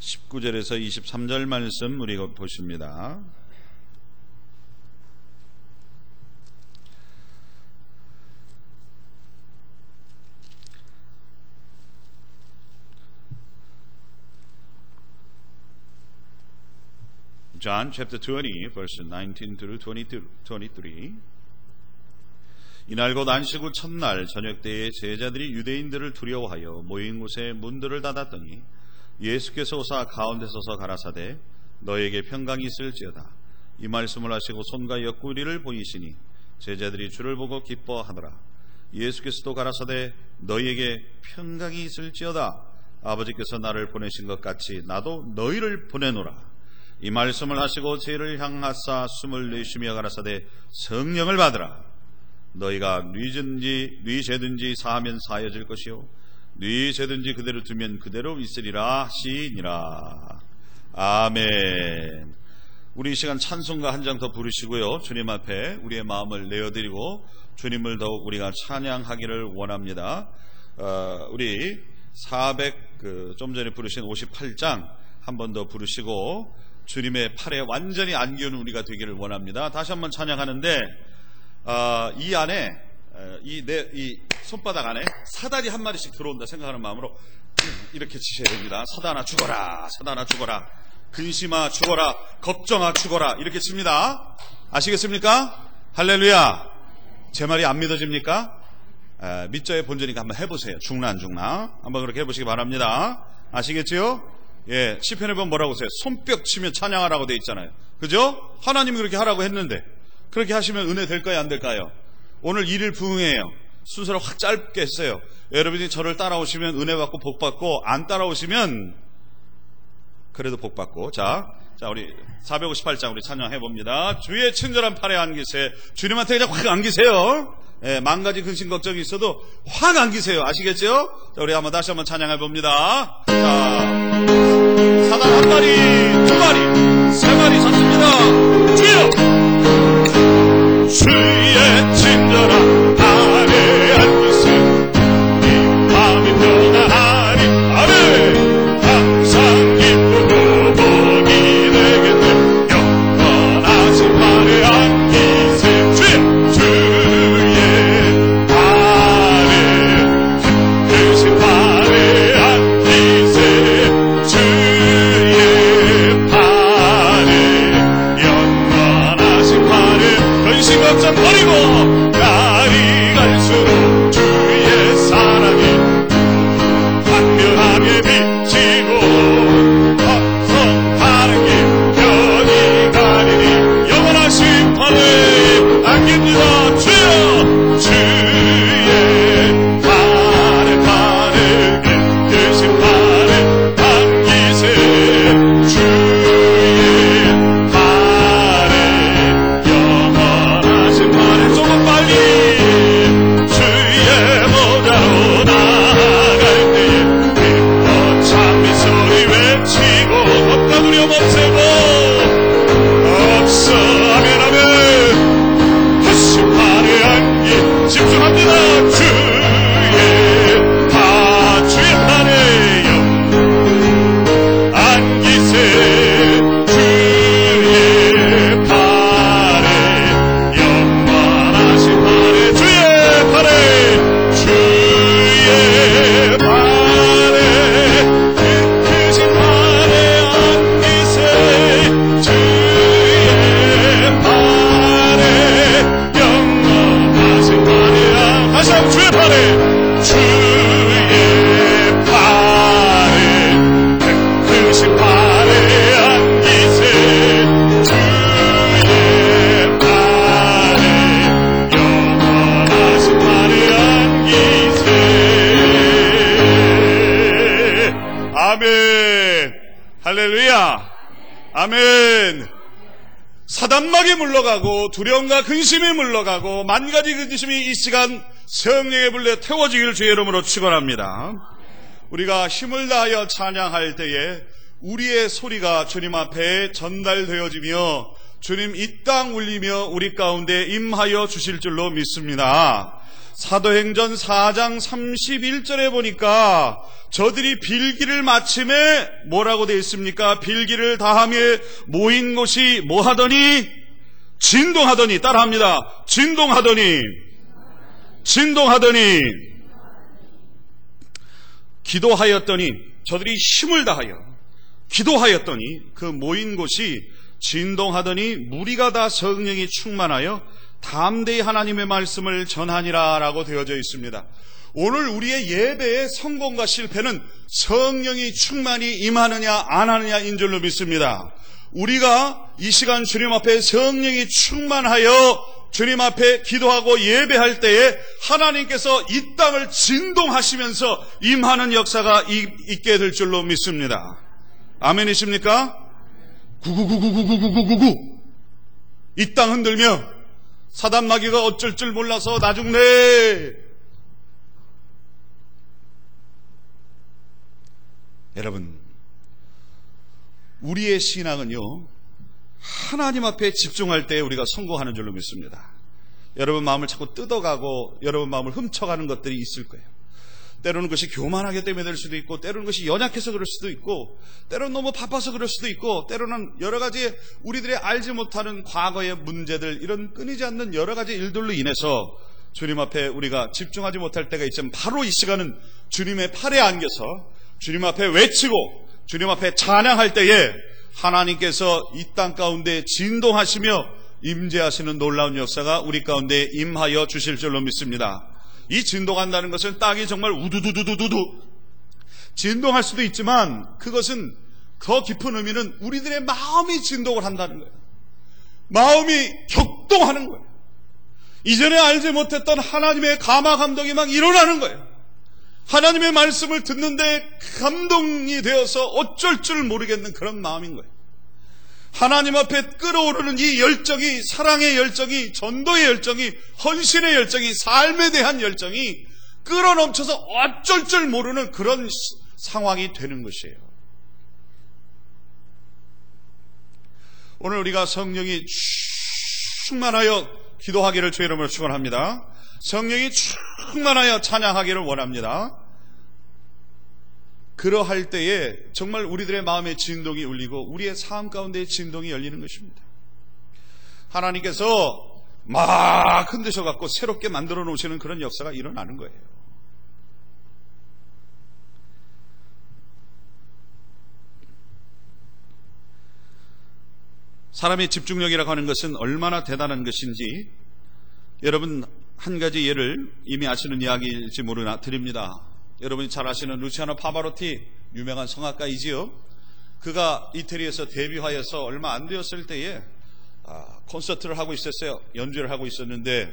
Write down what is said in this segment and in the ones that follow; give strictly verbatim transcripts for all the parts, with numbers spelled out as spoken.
십구 절에서 이십삼 절 말씀 우리 보십니다. John chapter twenty, verse nineteen through twenty-three. 이날 곧 안식 후 첫날 저녁 때에 제자들이 유대인들을 두려워하여 모인 곳에 문들을 닫았더니 예수께서 오사 가운데 서서 가라사대 너에게 평강이 있을지어다. 이 말씀을 하시고 손과 옆구리를 보이시니 제자들이 주를 보고 기뻐하더라. 예수께서도 가라사대 너희에게 평강이 있을지어다. 아버지께서 나를 보내신 것 같이 나도 너희를 보내노라. 이 말씀을 하시고 제를 향하사 숨을 내쉬며 가라사대 성령을 받으라. 너희가 네 죄든지 네 죄든지 사하면 사하여질 것이요 네 죄든지 그대로 두면 그대로 있으리라 하시니라. 아멘. 우리 이 시간 찬송가 한 장 더 부르시고요, 주님 앞에 우리의 마음을 내어드리고 주님을 더욱 우리가 찬양하기를 원합니다. 어, 우리 사백 그 좀 전에 부르신 오십팔 장 한 번 더 부르시고 주님의 팔에 완전히 안기는 우리가 되기를 원합니다. 다시 한번 찬양하는데 어, 이 안에 이, 내, 이 손바닥 안에 사다리 한 마리씩 들어온다 생각하는 마음으로 이렇게 치셔야 됩니다. 사단아 죽어라, 사단아 죽어라, 근심아 죽어라, 걱정아 죽어라, 이렇게 칩니다. 아시겠습니까? 할렐루야. 제 말이 안 믿어집니까? 에, 믿자의 본전이니까 한번 해보세요. 죽나 안 죽나 한번 그렇게 해보시기 바랍니다. 아시겠지요? 예, 시편에 보면 뭐라고 써요? 손뼉 치며 찬양하라고 돼 있잖아요. 그죠? 하나님이 그렇게 하라고 했는데 그렇게 하시면 은혜 될까요, 안 될까요? 오늘 일 일 부흥회예요. 순서를 확 짧게 했어요. 여러분이 저를 따라오시면 은혜 받고 복 받고, 안 따라오시면 그래도 복 받고. 자, 자 우리 사백오십팔 장 우리 찬양해 봅니다. 주의 친절한 팔에 안기세. 주님한테 그냥 확 안기세요. 예, 만 가지 근심 걱정이 있어도 확 안기세요. 아시겠죠? 자, 우리 한번 다시 한번 찬양해 봅니다. 자, 사단 한 마리, 두 마리, 세 마리 섰습니다. 주여! 주의 친절한 팔에 안기세. 이 마음이 편안하리. 아멘. 항상 기쁘고 복이 되겠네. 영원하신 팔에 안기세. 주여! 주의 팔에, 크신 팔에 안기세. 주의 팔에, 영원하신 팔에 근심 걱정 버리고 날이 갈수록 주의 사랑이 확연하게 비치고 헛성하는 길 변이 가리니 영원하신 팔에 안깁니다. 주여 주의 팔에 팔에 계신 팔에 안기세. 주의 팔에 영원하신 팔에 조금 빨리 주의 보좌로 나아갈 때에 기뻐 찬미 소리 외치고 겁과 두려움 없애고 없어. 아멘 아멘. 다시 팔에 안기 집중합니다. 주의 파 주의 팔에 영 안기세. 주의 팔에 영원하신 팔에 주의 팔에 주의 팔에 크신 팔에 안기세. 주의 팔에 영원하신 팔에 안 다시 한번 주의 팔에 주의 팔에 크신 팔에 안기세. 주의 팔에 영원하신 팔에 안기세. 아멘. 할렐루야. 아멘. 사단막이 물러가고 두려움과 근심이 물러가고 만 가지 근심이 이 시간 성령의 불에 태워지기를 주의 이름으로 축원합니다. 우리가 힘을 다하여 찬양할 때에 우리의 소리가 주님 앞에 전달되어지며 주님 이 땅 울리며 우리 가운데 임하여 주실 줄로 믿습니다. 사도행전 사 장 삼십일 절에 보니까 저들이 빌기를 마침에 뭐라고 되어 있습니까? 빌기를 다하며 모인 곳이 뭐하더니? 진동하더니. 따라합니다. 진동하더니. 진동하더니. 기도하였더니, 저들이 힘을 다하여 기도하였더니 그 모인 곳이 진동하더니 무리가 다 성령이 충만하여 담대히 하나님의 말씀을 전하니라 라고 되어져 있습니다. 오늘 우리의 예배의 성공과 실패는 성령이 충만히 임하느냐 안 하느냐인 줄로 믿습니다. 우리가 이 시간 주님 앞에 성령이 충만하여 주님 앞에 기도하고 예배할 때에 하나님께서 이 땅을 진동하시면서 임하는 역사가 있게 될 줄로 믿습니다. 아멘이십니까? 구구구구구구구구구구. 이 땅 흔들며 사단 마귀가 어쩔 줄 몰라서 나 죽네. 여러분, 우리의 신앙은요, 하나님 앞에 집중할 때 우리가 성공하는 줄로 믿습니다. 여러분 마음을 자꾸 뜯어가고 여러분 마음을 훔쳐가는 것들이 있을 거예요. 때로는 그것이 교만하기 때문에 될 수도 있고, 때로는 그것이 연약해서 그럴 수도 있고, 때로는 너무 바빠서 그럴 수도 있고, 때로는 여러 가지 우리들이 알지 못하는 과거의 문제들, 이런 끊이지 않는 여러 가지 일들로 인해서 주님 앞에 우리가 집중하지 못할 때가 있지만, 바로 이 시간은 주님의 팔에 안겨서 주님 앞에 외치고 주님 앞에 찬양할 때에 하나님께서 이 땅 가운데 진동하시며 임재하시는 놀라운 역사가 우리 가운데 임하여 주실 줄로 믿습니다. 이 진동한다는 것은 땅이 정말 우두두두두두 진동할 수도 있지만, 그것은 더 깊은 의미는 우리들의 마음이 진동을 한다는 거예요. 마음이 격동하는 거예요. 이전에 알지 못했던 하나님의 감화 감동이 막 일어나는 거예요. 하나님의 말씀을 듣는데 감동이 되어서 어쩔 줄 모르겠는 그런 마음인 거예요. 하나님 앞에 끓어오르는 이 열정이, 사랑의 열정이, 전도의 열정이, 헌신의 열정이, 삶에 대한 열정이 끌어넘쳐서 어쩔 줄 모르는 그런 상황이 되는 것이에요. 오늘 우리가 성령이 충만하여 기도하기를 주의 이름으로 축원합니다. 성령이 충만하여 찬양하기를 원합니다. 그러할 때에 정말 우리들의 마음의 진동이 울리고 우리의 삶 가운데의 진동이 열리는 것입니다. 하나님께서 막 흔드셔갖고 새롭게 만들어 놓으시는 그런 역사가 일어나는 거예요. 사람의 집중력이라고 하는 것은 얼마나 대단한 것인지 여러분 한 가지 예를 이미 아시는 이야기일지 모르나 드립니다. 여러분이 잘 아시는 루치아노 파바로티, 유명한 성악가이지요. 그가 이태리에서 데뷔하여서 얼마 안 되었을 때에 아, 콘서트를 하고 있었어요. 연주를 하고 있었는데,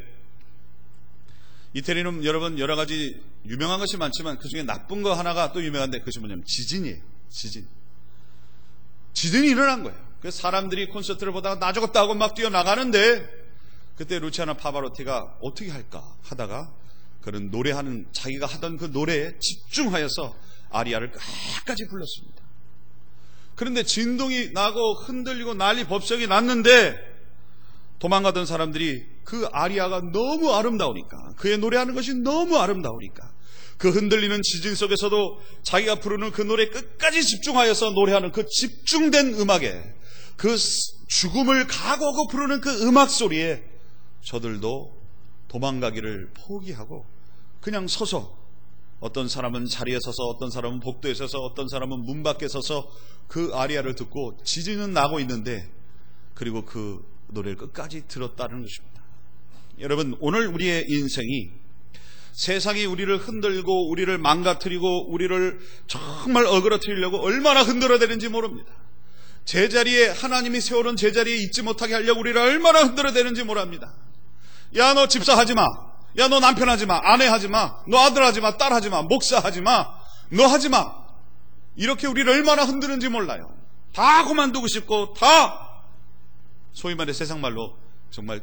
이태리는 여러분 여러 가지 유명한 것이 많지만 그 중에 나쁜 거 하나가 또 유명한데, 그것이 뭐냐면 지진이에요. 지진. 지진이 일어난 거예요. 그래서 사람들이 콘서트를 보다가 나 죽었다 하고 막 뛰어나가는데, 그때 루치아노 파바로티가 어떻게 할까 하다가 그런 노래하는, 자기가 하던 그 노래에 집중하여서 아리아를 끝까지 불렀습니다. 그런데 진동이 나고 흔들리고 난리 법석이 났는데, 도망가던 사람들이 그 아리아가 너무 아름다우니까, 그의 노래하는 것이 너무 아름다우니까 그 흔들리는 지진 속에서도 자기가 부르는 그 노래에 끝까지 집중하여서 노래하는 그 집중된 음악에, 그 죽음을 각오하고 부르는 그 음악 소리에 저들도 도망가기를 포기하고 그냥 서서, 어떤 사람은 자리에 서서, 어떤 사람은 복도에 서서, 어떤 사람은 문 밖에 서서 그 아리아를 듣고 지진은 나고 있는데, 그리고 그 노래를 끝까지 들었다는 것입니다. 여러분, 오늘 우리의 인생이 세상이 우리를 흔들고 우리를 망가뜨리고 우리를 정말 어그러뜨리려고 얼마나 흔들어대는지 모릅니다. 제자리에, 하나님이 세워놓은 제자리에 있지 못하게 하려고 우리를 얼마나 흔들어대는지 모릅니다. 야, 너 집사 하지 마. 야, 너 남편 하지 마. 아내 하지 마. 너 아들 하지 마. 딸 하지 마. 목사 하지 마. 너 하지 마. 이렇게 우리를 얼마나 흔드는지 몰라요. 다 그만두고 싶고, 다 소위 말해 세상 말로 정말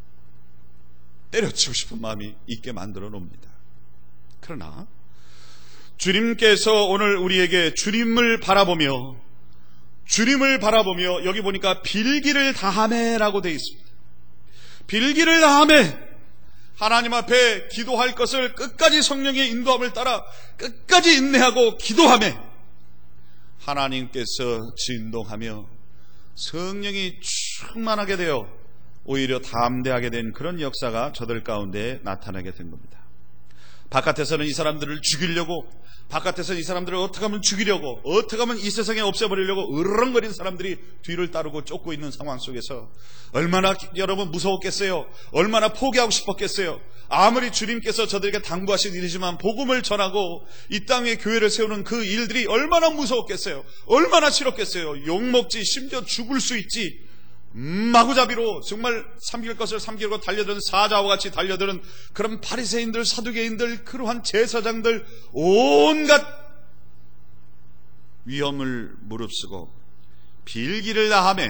때려치고 싶은 마음이 있게 만들어 놓습니다. 그러나 주님께서 오늘 우리에게 주님을 바라보며, 주님을 바라보며, 여기 보니까 빌기를 다하매라고 되어 있습니다. 빌기를 다하매, 하나님 앞에 기도할 것을 끝까지 성령의 인도함을 따라 끝까지 인내하고 기도하며 하나님께서 진동하며 성령이 충만하게 되어 오히려 담대하게 된 그런 역사가 저들 가운데 나타나게 된 겁니다. 바깥에서는 이 사람들을 죽이려고, 바깥에서는 이 사람들을 어떻게 하면 죽이려고, 어떻게 하면 이 세상에 없애버리려고 으르렁거리는 사람들이 뒤를 따르고 쫓고 있는 상황 속에서 얼마나 여러분 무서웠겠어요? 얼마나 포기하고 싶었겠어요? 아무리 주님께서 저들에게 당부하신 일이지만 복음을 전하고 이 땅에 교회를 세우는 그 일들이 얼마나 무서웠겠어요? 얼마나 싫었겠어요? 욕먹지, 심지어 죽을 수 있지. 마구잡이로 정말 삼킬 것을 삼키려고 달려드는 사자와 같이 달려드는 그런 바리새인들, 사두개인들, 그러한 제사장들, 온갖 위험을 무릅쓰고 빌기를 다하며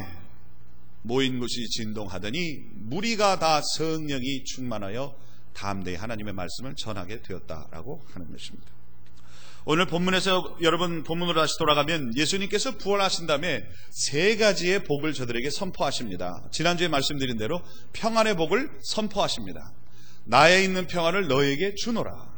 모인 곳이 진동하더니 무리가 다 성령이 충만하여 담대히 하나님의 말씀을 전하게 되었다라고 하는 것입니다. 오늘 본문에서 여러분 본문으로 다시 돌아가면 예수님께서 부활하신 다음에 세 가지의 복을 저들에게 선포하십니다. 지난주에 말씀드린 대로 평안의 복을 선포하십니다. 나에 있는 평안을 너에게 주노라.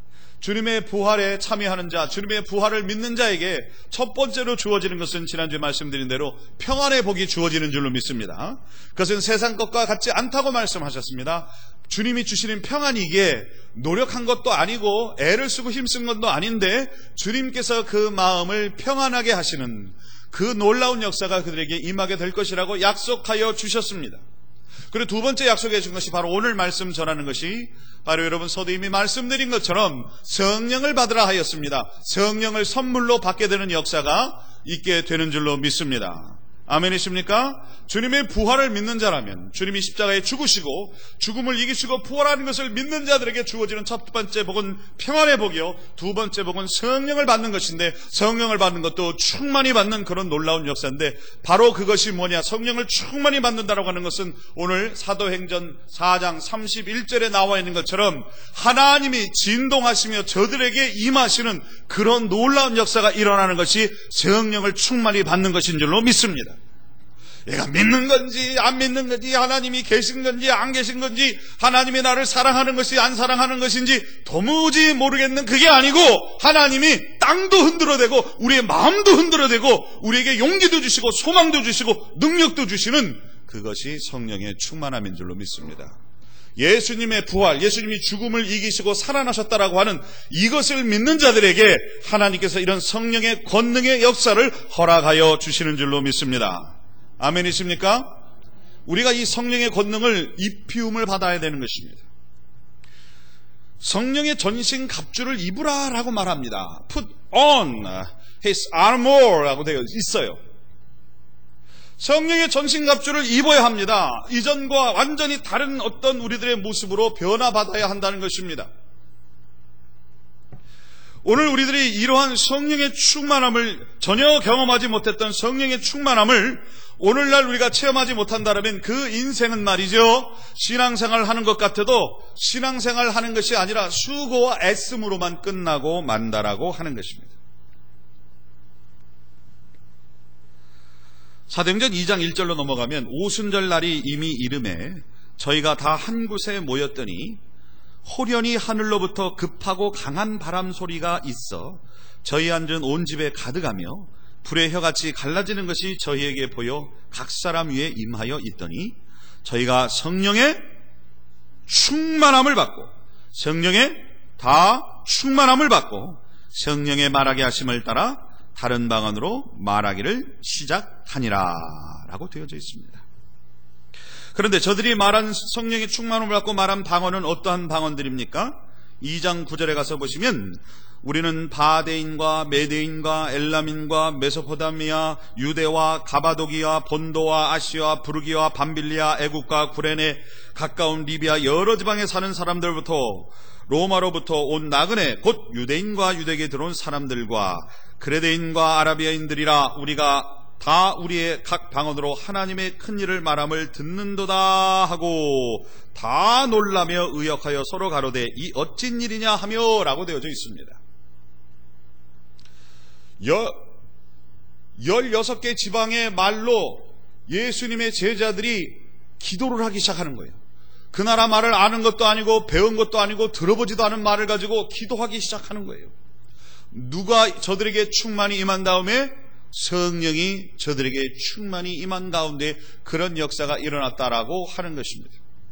주님의 부활에 참여하는 자, 주님의 부활을 믿는 자에게 첫 번째로 주어지는 것은 지난주에 말씀드린 대로 평안의 복이 주어지는 줄로 믿습니다. 그것은 세상 것과 같지 않다고 말씀하셨습니다. 주님이 주시는 평안이기에 노력한 것도 아니고 애를 쓰고 힘쓴 것도 아닌데 주님께서 그 마음을 평안하게 하시는 그 놀라운 역사가 그들에게 임하게 될 것이라고 약속하여 주셨습니다. 그리고 두 번째 약속해 준 것이 바로 오늘 말씀 전하는 것이 바로 여러분 서두 이미 말씀드린 것처럼 성령을 받으라 하였습니다. 성령을 선물로 받게 되는 역사가 있게 되는 줄로 믿습니다. 아멘이십니까? 주님의 부활을 믿는 자라면 주님이 십자가에 죽으시고 죽음을 이기시고 부활하는 것을 믿는 자들에게 주어지는 첫 번째 복은 평안의 복이요, 두 번째 복은 성령을 받는 것인데 성령을 받는 것도 충만히 받는 그런 놀라운 역사인데 바로 그것이 뭐냐? 성령을 충만히 받는다라고 하는 것은 오늘 사도행전 사 장 삼십일 절에 나와 있는 것처럼 하나님이 진동하시며 저들에게 임하시는 그런 놀라운 역사가 일어나는 것이 성령을 충만히 받는 것인 줄로 믿습니다. 얘가 믿는 건지 안 믿는 건지, 하나님이 계신 건지 안 계신 건지, 하나님이 나를 사랑하는 것이 안 사랑하는 것인지 도무지 모르겠는 그게 아니고 하나님이 땅도 흔들어대고 우리의 마음도 흔들어대고 우리에게 용기도 주시고 소망도 주시고 능력도 주시는 그것이 성령의 충만함인 줄로 믿습니다. 예수님의 부활, 예수님이 죽음을 이기시고 살아나셨다라고 하는 이것을 믿는 자들에게 하나님께서 이런 성령의 권능의 역사를 허락하여 주시는 줄로 믿습니다. 아멘이십니까? 우리가 이 성령의 권능을 입히움을 받아야 되는 것입니다. 성령의 전신 갑주를 입으라 라고 말합니다. Put on his armor 라고 되어 있어요. 성령의 전신 갑주를 입어야 합니다. 이전과 완전히 다른 어떤 우리들의 모습으로 변화받아야 한다는 것입니다. 오늘 우리들이 이러한 성령의 충만함을 전혀 경험하지 못했던 성령의 충만함을 오늘날 우리가 체험하지 못한다면 그 인생은 말이죠, 신앙생활 하는 것 같아도 신앙생활 하는 것이 아니라 수고와 애씀으로만 끝나고 만다라고 하는 것입니다. 사도행전 이 장 일 절로 넘어가면 오순절 날이 이미 이름에 저희가 다 한 곳에 모였더니 호련히 하늘로부터 급하고 강한 바람 소리가 있어 저희 앉은 온 집에 가득하며 불의 혀같이 갈라지는 것이 저희에게 보여 각 사람 위에 임하여 있더니 저희가 성령의 충만함을 받고 성령의 다 충만함을 받고 성령의 말하게 하심을 따라 다른 방언으로 말하기를 시작하니라 라고 되어져 있습니다. 그런데 저들이 말한 성령의 충만함을 받고 말한 방언은 어떠한 방언들입니까? 이 장 구 절에 가서 보시면 우리는 바데인과 메데인과 엘람인과 메소포타미아, 유대와 가바도기아, 본도와 아시아, 부르기와 밤빌리아, 애국과 구레네, 가까운 리비아 여러 지방에 사는 사람들부터 로마로부터 온 나그네 곧 유대인과 유대계에 들어온 사람들과 그레데인과 아라비아인들이라 우리가 다 우리의 각 방언으로 하나님의 큰 일을 말함을 듣는도다 하고 다 놀라며 의역하여 서로 가로되 이 어찐 일이냐 하며 라고 되어져 있습니다. 여, 열여섯 개 지방의 말로 예수님의 제자들이 기도를 하기 시작하는 거예요. 그 나라 말을 아는 것도 아니고 배운 것도 아니고 들어보지도 않은 말을 가지고 기도하기 시작하는 거예요. 누가 저들에게 충만히 임한 다음에 성령이 저들에게 충만히 임한 가운데 그런 역사가 일어났다라고 하는 것입니다.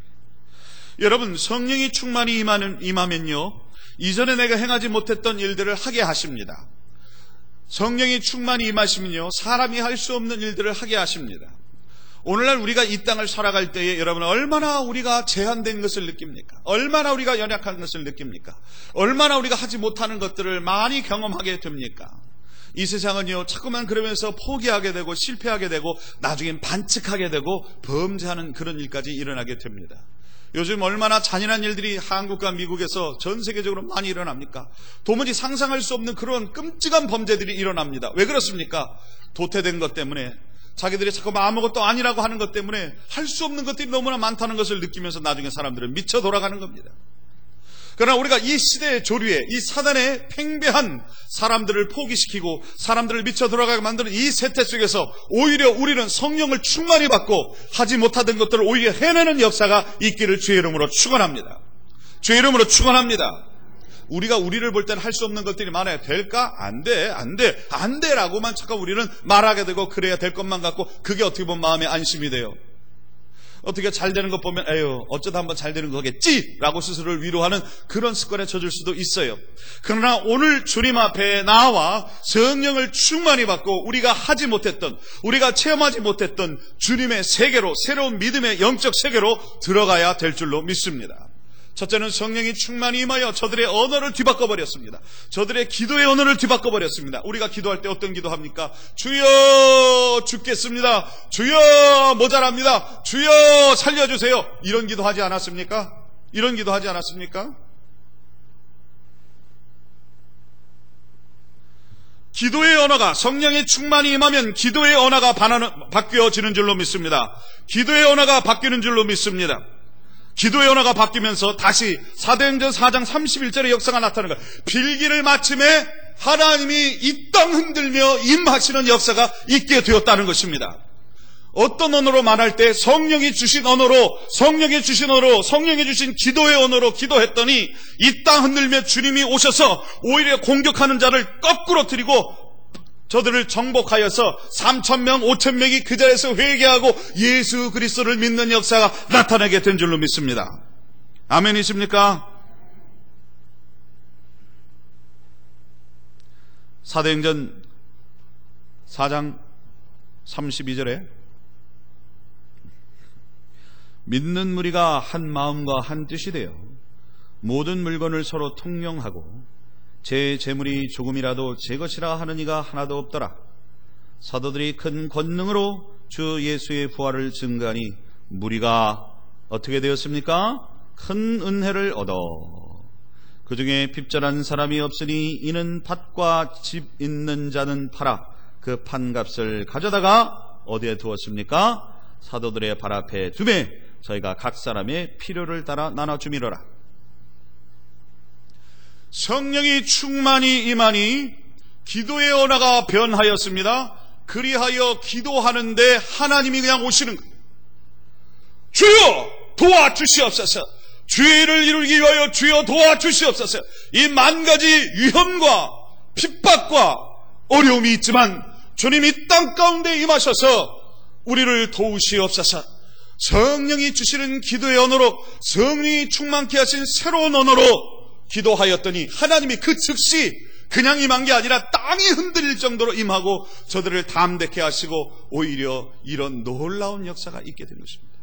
여러분, 성령이 충만히 임하는, 임하면요, 이전에 내가 행하지 못했던 일들을 하게 하십니다. 성령이 충만히 임하시면요, 사람이 할 수 없는 일들을 하게 하십니다. 오늘날 우리가 이 땅을 살아갈 때에 여러분, 얼마나 우리가 제한된 것을 느낍니까? 얼마나 우리가 연약한 것을 느낍니까? 얼마나 우리가 하지 못하는 것들을 많이 경험하게 됩니까? 이 세상은요, 자꾸만 그러면서 포기하게 되고 실패하게 되고 나중엔 반칙하게 되고 범죄하는 그런 일까지 일어나게 됩니다. 요즘 얼마나 잔인한 일들이 한국과 미국에서 전 세계적으로 많이 일어납니까? 도무지 상상할 수 없는 그런 끔찍한 범죄들이 일어납니다. 왜 그렇습니까? 도태된 것 때문에, 자기들이 자꾸 아무것도 아니라고 하는 것 때문에 할 수 없는 것들이 너무나 많다는 것을 느끼면서 나중에 사람들은 미쳐 돌아가는 겁니다. 그러나 우리가 이 시대의 조류에, 이 사단의 팽배한 사람들을 포기시키고 사람들을 미쳐 돌아가게 만드는 이 세태 속에서 오히려 우리는 성령을 충만히 받고 하지 못하던 것들을 오히려 해내는 역사가 있기를 주의 이름으로 축원합니다. 주의 이름으로 축원합니다. 우리가 우리를 볼 때는 할 수 없는 것들이 많아요. 될까? 안 돼, 안 돼, 안 돼라고만 잠깐 우리는 말하게 되고 그래야 될 것만 같고, 그게 어떻게 보면 마음의 안심이 돼요. 어떻게 잘 되는 것 보면 에휴, 어쩌다 한번 잘 되는 거겠지 라고 스스로를 위로하는 그런 습관에 젖을 수도 있어요. 그러나 오늘 주님 앞에 나와 성령을 충만히 받고 우리가 하지 못했던, 우리가 체험하지 못했던 주님의 세계로, 새로운 믿음의 영적 세계로 들어가야 될 줄로 믿습니다. 첫째는 성령이 충만히 임하여 저들의 언어를 뒤바꿔버렸습니다. 저들의 기도의 언어를 뒤바꿔버렸습니다. 우리가 기도할 때 어떤 기도합니까? 주여 죽겠습니다. 주여 모자랍니다. 주여 살려주세요. 이런 기도하지 않았습니까? 이런 기도하지 않았습니까? 기도의 언어가, 성령의 충만히 임하면 기도의 언어가 바뀌어지는 줄로 믿습니다. 기도의 언어가 바뀌는 줄로 믿습니다. 기도의 언어가 바뀌면서 다시 사도행전 사 장 삼십일 절의 역사가 나타나는 거예요. 빌기를 마침에 하나님이 이 땅 흔들며 임하시는 역사가 있게 되었다는 것입니다. 어떤 언어로 말할 때 성령이 주신 언어로, 성령이 주신 언어로, 성령이 주신 기도의 언어로 기도했더니 이 땅 흔들며 주님이 오셔서 오히려 공격하는 자를 거꾸로 드리고 저들을 정복하여서 삼천 명, 오천 명이 그 자리에서 회개하고 예수 그리스도를 믿는 역사가 나타나게 된 줄로 믿습니다. 아멘이십니까? 사도행전 사 장 삼십이 절에 믿는 무리가 한 마음과 한 뜻이 되어 모든 물건을 서로 통용하고 제 재물이 조금이라도 제 것이라 하는 이가 하나도 없더라. 사도들이 큰 권능으로 주 예수의 부활을 증거하니 무리가 어떻게 되었습니까? 큰 은혜를 얻어 그 중에 핍절한 사람이 없으니 이는 밭과 집 있는 자는 팔아 그 판값을 가져다가 어디에 두었습니까? 사도들의 발 앞에 두매 저희가 각 사람의 필요를 따라 나눠주미러라. 성령이 충만히 임하니 기도의 언어가 변하였습니다. 그리하여 기도하는데 하나님이 그냥 오시는 거예요. 주여 도와주시옵소서. 주의 일을 이루기 위하여 주여 도와주시옵소서. 이 만 가지 위험과 핍박과 어려움이 있지만 주님이 땅 가운데 임하셔서 우리를 도우시옵소서. 성령이 주시는 기도의 언어로, 성령이 충만케 하신 새로운 언어로 기도하였더니 하나님이 그 즉시 그냥 임한 게 아니라 땅이 흔들릴 정도로 임하고 저들을 담대케 하시고 오히려 이런 놀라운 역사가 있게 된 것입니다.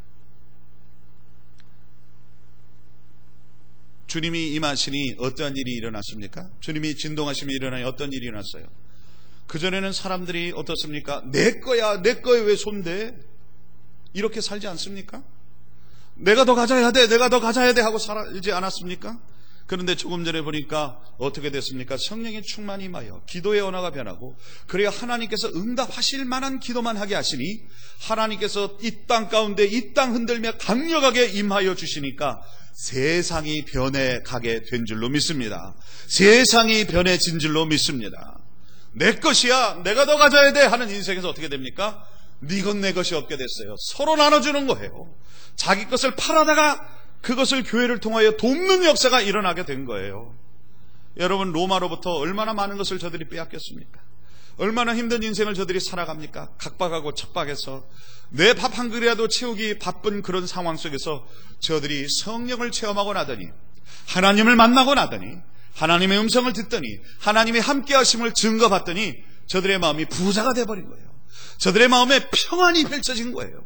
주님이 임하시니 어떠한 일이 일어났습니까? 주님이 진동하시며 일어나니 어떤 일이 일어났어요? 그전에는 사람들이 어떻습니까? 내 거야, 내 거에 왜 손대? 이렇게 살지 않습니까? 내가 더 가져야 돼, 내가 더 가져야 돼 하고 살지 않았습니까? 그런데 조금 전에 보니까 어떻게 됐습니까? 성령의 충만히 임하여 기도의 언어가 변하고 그래야 하나님께서 응답하실 만한 기도만 하게 하시니 하나님께서 이 땅 가운데 이 땅 흔들며 강력하게 임하여 주시니까 세상이 변해가게 된 줄로 믿습니다. 세상이 변해진 줄로 믿습니다. 내 것이야, 내가 더 가져야 돼 하는 인생에서 어떻게 됩니까? 네 것 내 것이 없게 됐어요. 서로 나눠주는 거예요. 자기 것을 팔아다가 그것을 교회를 통하여 돕는 역사가 일어나게 된 거예요. 여러분, 로마로부터 얼마나 많은 것을 저들이 빼앗겼습니까? 얼마나 힘든 인생을 저들이 살아갑니까? 각박하고 척박해서 내 밥 한 그릇이라도 채우기 바쁜 그런 상황 속에서 저들이 성령을 체험하고 나더니, 하나님을 만나고 나더니, 하나님의 음성을 듣더니, 하나님의 함께 하심을 증거받더니 저들의 마음이 부자가 돼버린 거예요. 저들의 마음에 평안이 펼쳐진 거예요.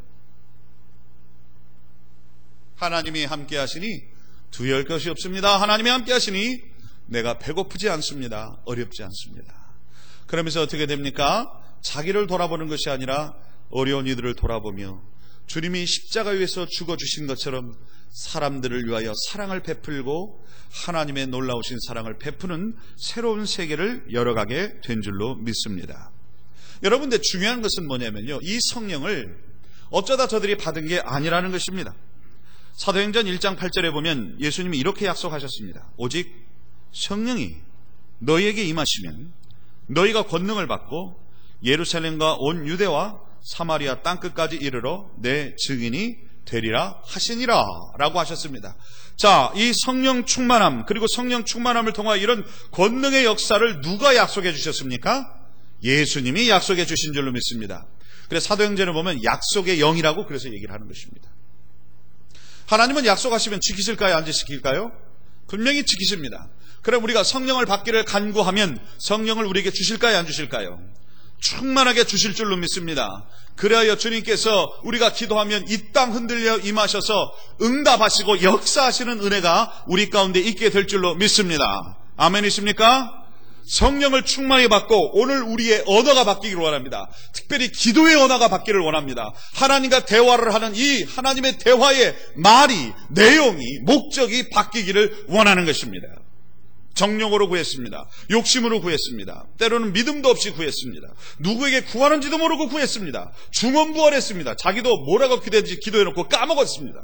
하나님이 함께 하시니 두려울 것이 없습니다. 하나님이 함께 하시니 내가 배고프지 않습니다. 어렵지 않습니다. 그러면서 어떻게 됩니까? 자기를 돌아보는 것이 아니라 어려운 이들을 돌아보며 주님이 십자가 위에서 죽어주신 것처럼 사람들을 위하여 사랑을 베풀고 하나님의 놀라우신 사랑을 베푸는 새로운 세계를 열어가게 된 줄로 믿습니다. 여러분들, 중요한 것은 뭐냐면요, 이 성령을 어쩌다 저들이 받은 게 아니라는 것입니다. 사도행전 일 장 팔 절에 보면 예수님이 이렇게 약속하셨습니다. 오직 성령이 너희에게 임하시면 너희가 권능을 받고 예루살렘과 온 유대와 사마리아 땅끝까지 이르러 내 증인이 되리라 하시니라 라고 하셨습니다. 자, 이 성령 충만함, 그리고 성령 충만함을 통하여 이런 권능의 역사를 누가 약속해 주셨습니까? 예수님이 약속해 주신 줄로 믿습니다. 그래서 사도행전을 보면 약속의 영이라고 그래서 얘기를 하는 것입니다. 하나님은 약속하시면 지키실까요? 안 지킬까요? 분명히 지키십니다. 그럼 우리가 성령을 받기를 간구하면 성령을 우리에게 주실까요? 안 주실까요? 충만하게 주실 줄로 믿습니다. 그래야 주님께서 우리가 기도하면 이 땅 흔들려 임하셔서 응답하시고 역사하시는 은혜가 우리 가운데 있게 될 줄로 믿습니다. 아멘이십니까? 성령을 충만히 받고 오늘 우리의 언어가 바뀌기를 원합니다. 특별히 기도의 언어가 바뀌기를 원합니다. 하나님과 대화를 하는 이 하나님의 대화의 말이, 내용이, 목적이 바뀌기를 원하는 것입니다. 정욕으로 구했습니다. 욕심으로 구했습니다. 때로는 믿음도 없이 구했습니다. 누구에게 구하는지도 모르고 구했습니다. 중언부활했습니다. 자기도 뭐라고 기도했는지 기도해놓고 까먹었습니다.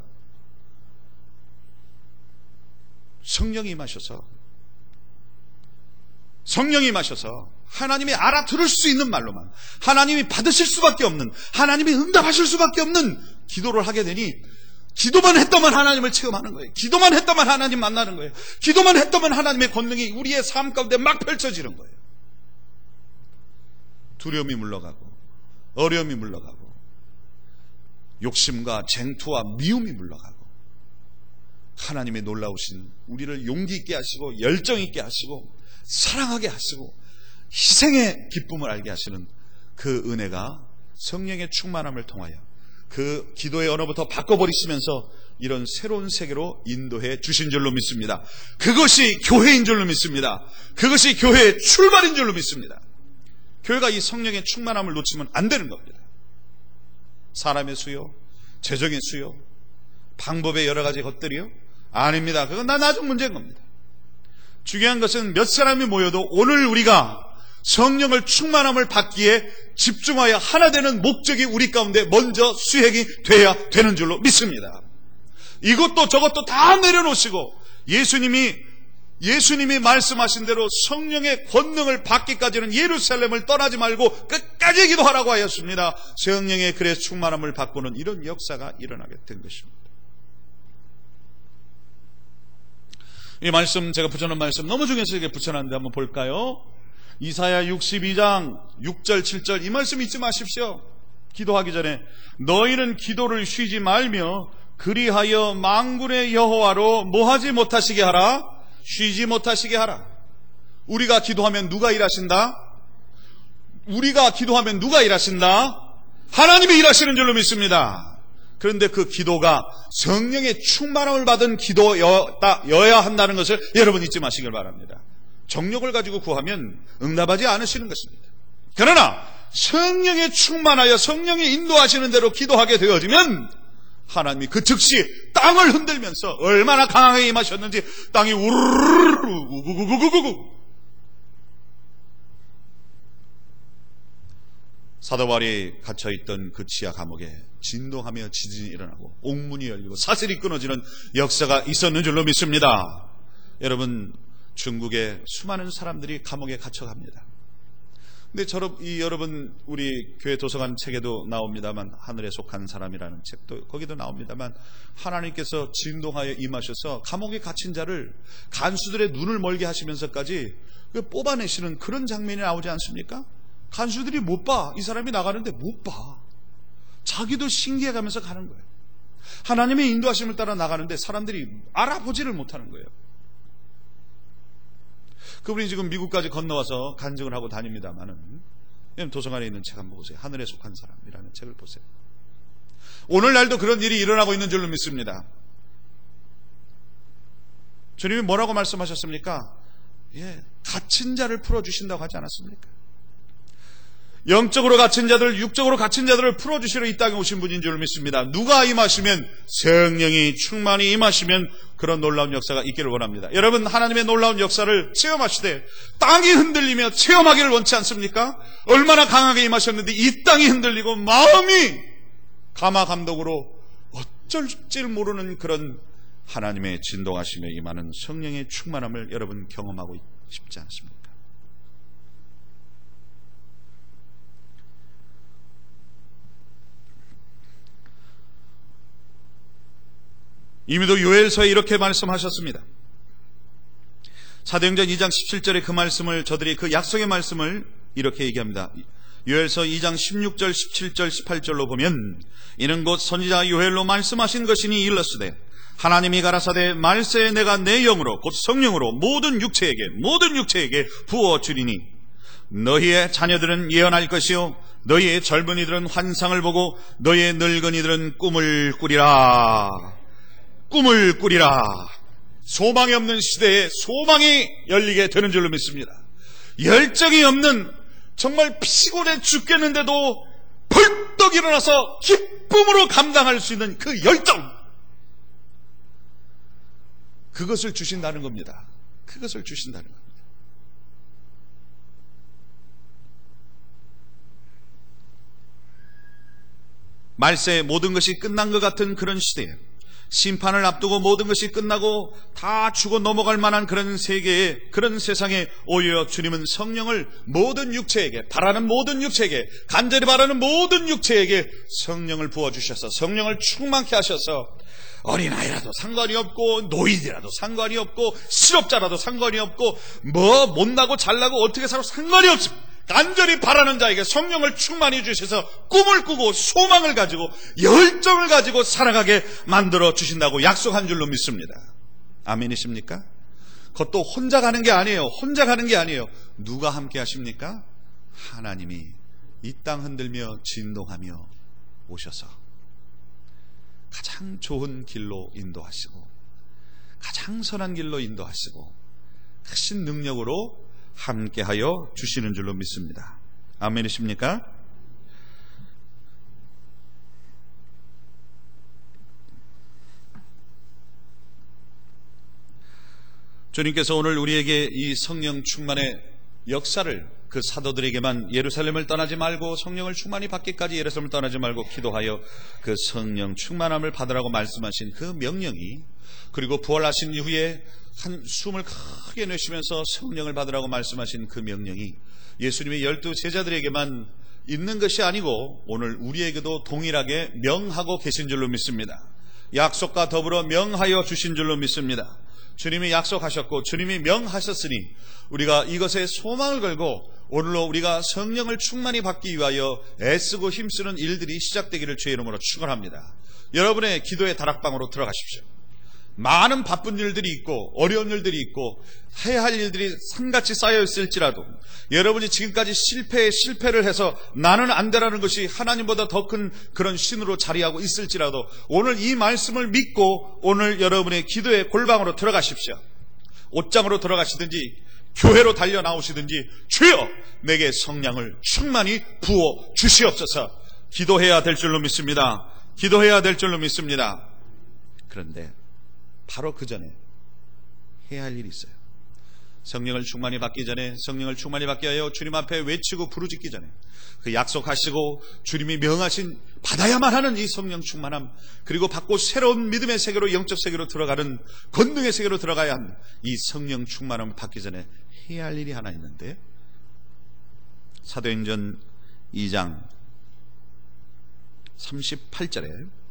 성령이 임하셔서 성령이 임하셔서 하나님이 알아들을 수 있는 말로만, 하나님이 받으실 수밖에 없는, 하나님이 응답하실 수밖에 없는 기도를 하게 되니 기도만 했다면 하나님을 체험하는 거예요. 기도만 했다면 하나님 만나는 거예요. 기도만 했다면 하나님의 권능이 우리의 삶 가운데 막 펼쳐지는 거예요. 두려움이 물러가고 어려움이 물러가고 욕심과 쟁투와 미움이 물러가고 하나님의 놀라우신 우리를 용기 있게 하시고 열정 있게 하시고 사랑하게 하시고 희생의 기쁨을 알게 하시는 그 은혜가 성령의 충만함을 통하여 그 기도의 언어부터 바꿔버리시면서 이런 새로운 세계로 인도해 주신 줄로 믿습니다. 그것이 교회인 줄로 믿습니다. 그것이 교회의 출발인 줄로 믿습니다. 교회가 이 성령의 충만함을 놓치면 안 되는 겁니다. 사람의 수요, 재정의 수요, 방법의 여러 가지 것들이요? 아닙니다. 그건 다 나중 문제인 겁니다. 중요한 것은 몇 사람이 모여도 오늘 우리가 성령을 충만함을 받기에 집중하여 하나 되는 목적이 우리 가운데 먼저 수행이 돼야 되는 줄로 믿습니다. 이것도 저것도 다 내려놓으시고 예수님이 예수님이 말씀하신 대로 성령의 권능을 받기까지는 예루살렘을 떠나지 말고 끝까지 기도하라고 하였습니다. 성령의 그래 충만함을 받고는 이런 역사가 일어나게 된 것입니다. 이 말씀, 제가 붙여놓은 말씀 너무 중요해서 이게 붙여놨는데 한번 볼까요? 이사야 육십이 장 육 절 칠 절 이 말씀 잊지 마십시오. 기도하기 전에 너희는 기도를 쉬지 말며 그리하여 만군의 여호와로 뭐하지 못하시게 하라? 쉬지 못하시게 하라. 우리가 기도하면 누가 일하신다? 우리가 기도하면 누가 일하신다? 하나님이 일하시는 줄로 믿습니다. 그런데 그 기도가 성령의 충만함을 받은 기도여야 한다는 것을 여러분 잊지 마시길 바랍니다. 정욕을 가지고 구하면 응답하지 않으시는 것입니다. 그러나 성령에 충만하여 성령이 인도하시는 대로 기도하게 되어지면 하나님이 그 즉시 땅을 흔들면서 얼마나 강하게 임하셨는지 땅이 우르르르 우구구구구구. 사도 바울이 갇혀있던 그 지하 감옥에 진동하며 지진이 일어나고 옥문이 열리고 사슬이 끊어지는 역사가 있었는 줄로 믿습니다. 여러분, 중국에 수많은 사람들이 감옥에 갇혀갑니다. 근데 저러, 이 여러분 우리 교회 도서관 책에도 나옵니다만, 하늘에 속한 사람이라는 책도 거기도 나옵니다만, 하나님께서 진동하여 임하셔서 감옥에 갇힌 자를 간수들의 눈을 멀게 하시면서까지 뽑아내시는 그런 장면이 나오지 않습니까? 간수들이 못 봐. 이 사람이 나가는데 못 봐. 자기도 신기해가면서 가는 거예요. 하나님의 인도하심을 따라 나가는데 사람들이 알아보지를 못하는 거예요. 그분이 지금 미국까지 건너와서 간증을 하고 다닙니다만은, 도서관에 있는 책 한번 보세요. 하늘에 속한 사람이라는 책을 보세요. 오늘날도 그런 일이 일어나고 있는 줄로 믿습니다. 주님이 뭐라고 말씀하셨습니까? 예, 갇힌 자를 풀어주신다고 하지 않았습니까? 영적으로 갇힌 자들, 육적으로 갇힌 자들을 풀어주시러 이 땅에 오신 분인 줄 믿습니다. 누가 임하시면, 성령이 충만히 임하시면 그런 놀라운 역사가 있기를 원합니다. 여러분, 하나님의 놀라운 역사를 체험하시되 땅이 흔들리며 체험하기를 원치 않습니까? 얼마나 강하게 임하셨는데 이 땅이 흔들리고 마음이 가마감독으로 어쩔 줄 모르는 그런 하나님의 진동하심에 임하는 성령의 충만함을 여러분 경험하고 싶지 않습니까? 이미도 요엘서에 이렇게 말씀하셨습니다. 사도행전 이 장 십칠 절에 그 말씀을, 저들이 그 약속의 말씀을 이렇게 얘기합니다. 요엘서 이 장 십육 절, 십칠 절, 십팔 절로 보면, 이는 곧 선지자 요엘로 말씀하신 것이니 일렀으되, 하나님이 가라사대 말세에 내가 내 영으로 곧 성령으로 모든 육체에게 모든 육체에게 부어 주리니 너희의 자녀들은 예언할 것이요 너희의 젊은이들은 환상을 보고 너희의 늙은이들은 꿈을 꾸리라. 꿈을 꾸리라. 소망이 없는 시대에 소망이 열리게 되는 줄로 믿습니다. 열정이 없는, 정말 피곤해 죽겠는데도 벌떡 일어나서 기쁨으로 감당할 수 있는 그 열정, 그것을 주신다는 겁니다. 그것을 주신다는 겁니다. 말세에 모든 것이 끝난 것 같은 그런 시대에, 심판을 앞두고 모든 것이 끝나고 다 죽어 넘어갈 만한 그런 세계에, 그런 세상에 오히려 주님은 성령을 모든 육체에게, 바라는 모든 육체에게, 간절히 바라는 모든 육체에게 성령을 부어주셔서 성령을 충만케 하셔서 어린아이라도 상관이 없고 노인이라도 상관이 없고 실업자라도 상관이 없고 뭐 못나고 잘나고 어떻게 살아도 상관이 없습니다. 간절히 바라는 자에게 성령을 충만히 주셔서 꿈을 꾸고 소망을 가지고 열정을 가지고 살아가게 만들어 주신다고 약속한 줄로 믿습니다. 아멘이십니까? 그것도 혼자 가는 게 아니에요. 혼자 가는 게 아니에요. 누가 함께 하십니까? 하나님이 이 땅 흔들며 진동하며 오셔서 가장 좋은 길로 인도하시고 가장 선한 길로 인도하시고 크신 능력으로 함께하여 주시는 줄로 믿습니다. 아멘이십니까? 주님께서 오늘 우리에게 이 성령 충만의 역사를, 그 사도들에게만 예루살렘을 떠나지 말고 성령을 충만히 받기까지 예루살렘을 떠나지 말고 기도하여 그 성령 충만함을 받으라고 말씀하신 그 명령이, 그리고 부활하신 이후에 한 숨을 크게 내쉬면서 성령을 받으라고 말씀하신 그 명령이 예수님의 열두 제자들에게만 있는 것이 아니고 오늘 우리에게도 동일하게 명하고 계신 줄로 믿습니다. 약속과 더불어 명하여 주신 줄로 믿습니다. 주님이 약속하셨고 주님이 명하셨으니 우리가 이것에 소망을 걸고 오늘로 우리가 성령을 충만히 받기 위하여 애쓰고 힘쓰는 일들이 시작되기를 주의 이름으로 축원합니다. 여러분의 기도의 다락방으로 들어가십시오. 많은 바쁜 일들이 있고 어려운 일들이 있고 해야 할 일들이 산같이 쌓여 있을지라도 여러분이 지금까지 실패에 실패를 해서 나는 안 되라는 것이 하나님보다 더 큰 그런 신으로 자리하고 있을지라도 오늘 이 말씀을 믿고 오늘 여러분의 기도의 골방으로 들어가십시오. 옷장으로 들어가시든지 교회로 달려 나오시든지 주여 내게 성령을 충만히 부어 주시옵소서 기도해야 될 줄로 믿습니다. 기도해야 될 줄로 믿습니다. 그런데 바로 그 전에 해야 할 일이 있어요. 성령을 충만히 받기 전에, 성령을 충만히 받게 하여 주님 앞에 외치고 부르짖기 전에 그 약속하시고 주님이 명하신 받아야만 하는 이 성령 충만함, 그리고 받고 새로운 믿음의 세계로, 영적 세계로 들어가는 권능의 세계로 들어가야 하는 이 성령 충만함을 받기 전에 해야 할 일이 하나 있는데 사도행전 이 장 삼십팔 절에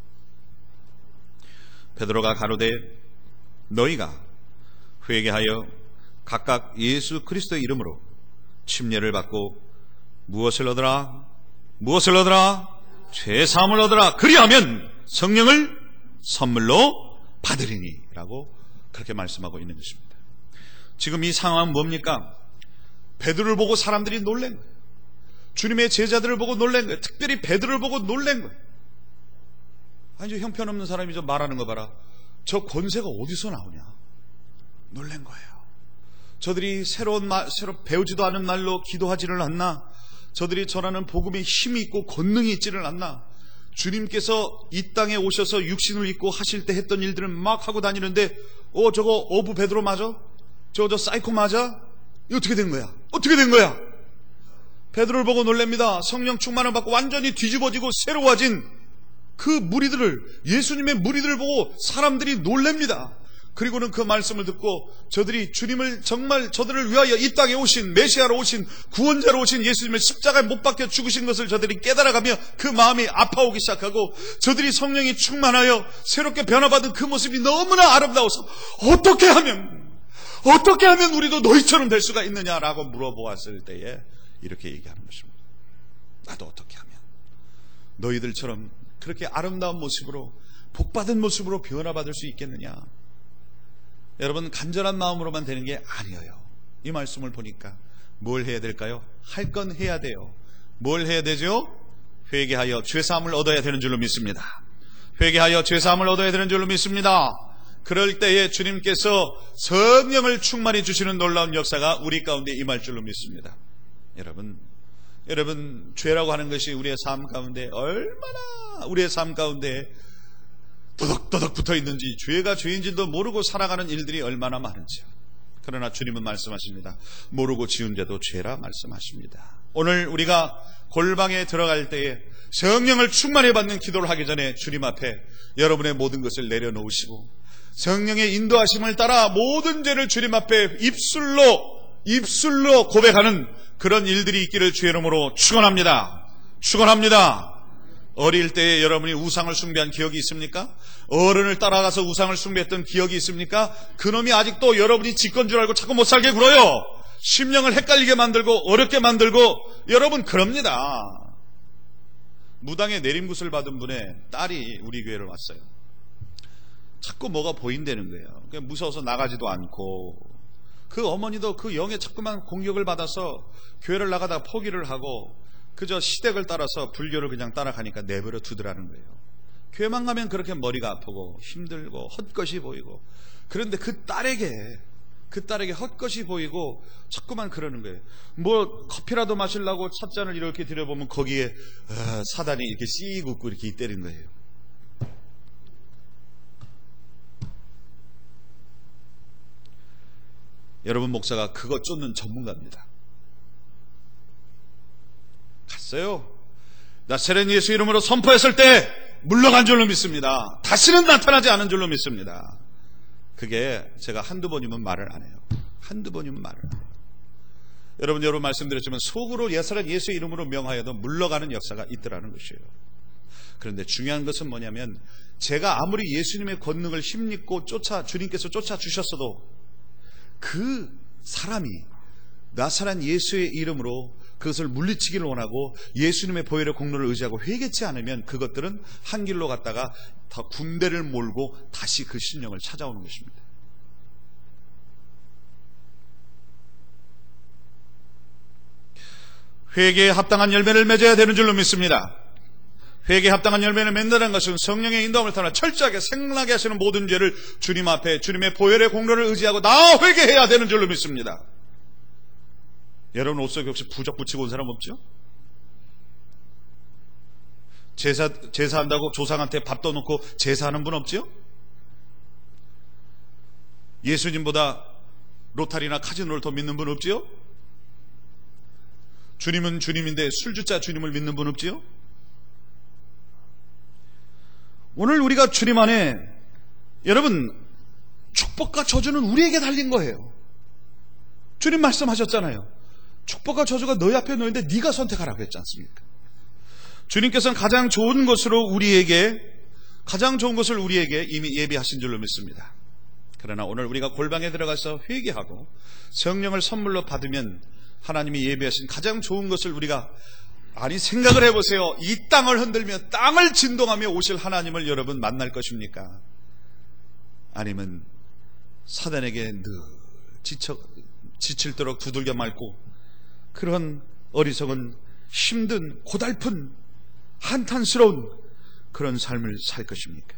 베드로가 가로되 너희가 회개하여 각각 예수 그리스도의 이름으로 침례를 받고 무엇을 얻으라? 무엇을 얻으라? 죄사함을 얻으라. 그리하면 성령을 선물로 받으리니 라고 그렇게 말씀하고 있는 것입니다. 지금 이 상황은 뭡니까? 베드로를 보고 사람들이 놀란 거예요. 주님의 제자들을 보고 놀란 거예요. 특별히 베드로를 보고 놀란 거예요. 아니, 저 형편없는 사람이 저 말하는 거 봐라. 저 권세가 어디서 나오냐? 놀란 거예요. 저들이 새로운 말, 새로 배우지도 않은 말로 기도하지를 않나? 저들이 전하는 복음에 힘이 있고 권능이 있지를 않나? 주님께서 이 땅에 오셔서 육신을 입고 하실 때 했던 일들을 막 하고 다니는데, 어, 저거 어부 베드로 맞아? 저거 저 사이코 맞아? 이거 어떻게 된 거야? 어떻게 된 거야? 베드로를 보고 놀랍니다. 성령 충만을 받고 완전히 뒤집어지고 새로워진 그 무리들을, 예수님의 무리들을 보고 사람들이 놀랍니다. 그리고는 그 말씀을 듣고 저들이 주님을 정말 저들을 위하여 이 땅에 오신 메시아로 오신 구원자로 오신 예수님을 십자가에 못 박혀 죽으신 것을 저들이 깨달아가며 그 마음이 아파오기 시작하고, 저들이 성령이 충만하여 새롭게 변화받은 그 모습이 너무나 아름다워서 어떻게 하면 어떻게 하면 우리도 너희처럼 될 수가 있느냐라고 물어보았을 때에 이렇게 얘기하는 것입니다. 나도 어떻게 하면 너희들처럼 그렇게 아름다운 모습으로 복받은 모습으로 변화받을 수 있겠느냐? 여러분, 간절한 마음으로만 되는 게 아니에요. 이 말씀을 보니까 뭘 해야 될까요? 할 건 해야 돼요. 뭘 해야 되죠? 회개하여 죄사함을 얻어야 되는 줄로 믿습니다. 회개하여 죄사함을 얻어야 되는 줄로 믿습니다. 그럴 때에 주님께서 성령을 충만히 주시는 놀라운 역사가 우리 가운데 임할 줄로 믿습니다. 여러분, 여러분 죄라고 하는 것이 우리의 삶 가운데 얼마나 우리의 삶 가운데 도덕도덕 붙어 있는지, 죄가 죄인지도 모르고 살아가는 일들이 얼마나 많은지. 그러나 주님은 말씀하십니다. 모르고 지은 죄도 죄라 말씀하십니다. 오늘 우리가 골방에 들어갈 때에 성령을 충만히 받는 기도를 하기 전에 주님 앞에 여러분의 모든 것을 내려놓으시고 성령의 인도하심을 따라 모든 죄를 주님 앞에 입술로 입술로 고백하는 그런 일들이 있기를 주의 이름으로 축원합니다. 축원합니다. 어릴 때에 여러분이 우상을 숭배한 기억이 있습니까? 어른을 따라가서 우상을 숭배했던 기억이 있습니까? 그놈이 아직도 여러분이 직권 줄 알고 자꾸 못 살게 굴어요. 심령을 헷갈리게 만들고 어렵게 만들고. 여러분, 그럽니다. 무당의 내림굿을 받은 분의 딸이 우리 교회를 왔어요. 자꾸 뭐가 보인다는 거예요. 그냥 무서워서 나가지도 않고, 그 어머니도 그 영에 자꾸만 공격을 받아서 교회를 나가다가 포기를 하고 그저 시댁을 따라서 불교를 그냥 따라가니까 내버려 두더라는 거예요. 교회만 가면 그렇게 머리가 아프고 힘들고 헛것이 보이고, 그런데 그 딸에게 그 딸에게 헛것이 보이고 자꾸만 그러는 거예요. 뭐 커피라도 마시려고 찻잔을 이렇게 들여보면 거기에 어, 사단이 이렇게 씩 웃고 이렇게 이때린 거예요. 여러분, 목사가 그거 쫓는 전문가입니다. 갔어요. 나사렛 예수 이름으로 선포했을 때 물러간 줄로 믿습니다. 다시는 나타나지 않은 줄로 믿습니다. 그게 제가 한두 번이면 말을 안 해요. 한두 번이면 말을 안 해요. 여러분, 여러분 말씀드렸지만 속으로 나사렛 예수 이름으로 명하여도 물러가는 역사가 있더라는 것이에요. 그런데 중요한 것은 뭐냐면, 제가 아무리 예수님의 권능을 힘입고 쫓아 주님께서 쫓아주셨어도 그 사람이 나사렛 예수의 이름으로 그것을 물리치기를 원하고 예수님의 보혈의 공로를 의지하고 회개치 않으면 그것들은 한 길로 갔다가 다 군대를 몰고 다시 그 신령을 찾아오는 것입니다. 회개에 합당한 열매를 맺어야 되는 줄로 믿습니다. 회개에 합당한 열매를 맺는다는 것은 성령의 인도함을 따라 철저하게 생각나게 하시는 모든 죄를 주님 앞에 주님의 보혈의 공로를 의지하고 나 회개해야 되는 줄로 믿습니다. 여러분, 옷 속에 혹시 부적 붙이고 온 사람 없죠? 제사, 제사한다고 조상한테 밥 떠놓고 제사하는 분 없죠? 예수님보다 로타리나 카지노를 더 믿는 분 없죠? 주님은 주님인데 술주자 주님을 믿는 분 없지요? 오늘 우리가 주님 안에, 여러분, 축복과 저주는 우리에게 달린 거예요. 주님 말씀하셨잖아요. 축복과 저주가 너희 앞에 놓였는데 네가 선택하라고 했지 않습니까? 주님께서는 가장 좋은 것으로 우리에게 가장 좋은 것을 우리에게 이미 예비하신 줄로 믿습니다. 그러나 오늘 우리가 골방에 들어가서 회개하고 성령을 선물로 받으면 하나님이 예비하신 가장 좋은 것을 우리가 아니 생각을 해보세요. 이 땅을 흔들며 땅을 진동하며 오실 하나님을 여러분 만날 것입니까? 아니면 사단에게 늘 지쳐, 지칠도록 두들겨 맞고 그런 어리석은 힘든 고달픈 한탄스러운 그런 삶을 살 것입니까?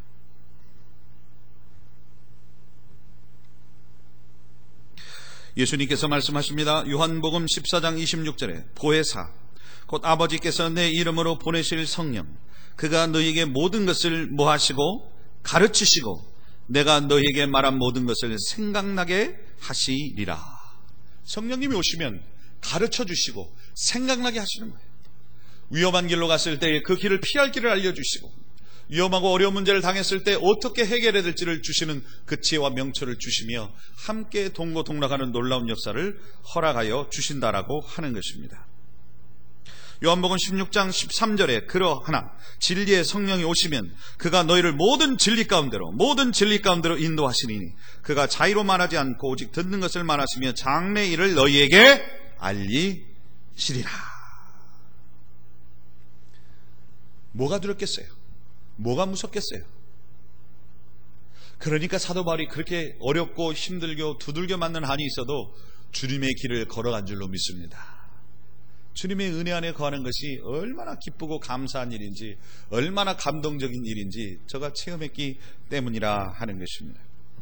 예수님께서 말씀하십니다. 요한복음 십사 장 이십육 절에 보혜사 곧 아버지께서 내 이름으로 보내실 성령 그가 너희에게 모든 것을 뭐하시고 가르치시고 내가 너희에게 말한 모든 것을 생각나게 하시리라. 성령님이 오시면 가르쳐 주시고 생각나게 하시는 거예요. 위험한 길로 갔을 때 그 길을 피할 길을 알려주시고 위험하고 어려운 문제를 당했을 때 어떻게 해결해야 될지를 주시는 그 지혜와 명철을 주시며 함께 동고동락하는 놀라운 역사를 허락하여 주신다라고 하는 것입니다. 요한복음 십육 장 십삼 절에 그러하나 진리의 성령이 오시면 그가 너희를 모든 진리 가운데로 모든 진리 가운데로 인도하시리니 그가 자의로 말하지 않고 오직 듣는 것을 말하시며 장래 일을 너희에게 알리시리라. 뭐가 두렵겠어요? 뭐가 무섭겠어요? 그러니까 사도 바울이 그렇게 어렵고 힘들고 두들겨 맞는 한이 있어도 주님의 길을 걸어간 줄로 믿습니다. 주님의 은혜 안에 거하는 것이 얼마나 기쁘고 감사한 일인지 얼마나 감동적인 일인지 제가 체험했기 때문이라 하는 것입니다.